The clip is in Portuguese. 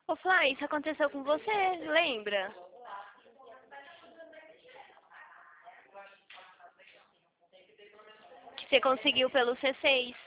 Ô, Flá, isso aconteceu com você, lembra? Que você conseguiu pelo C6.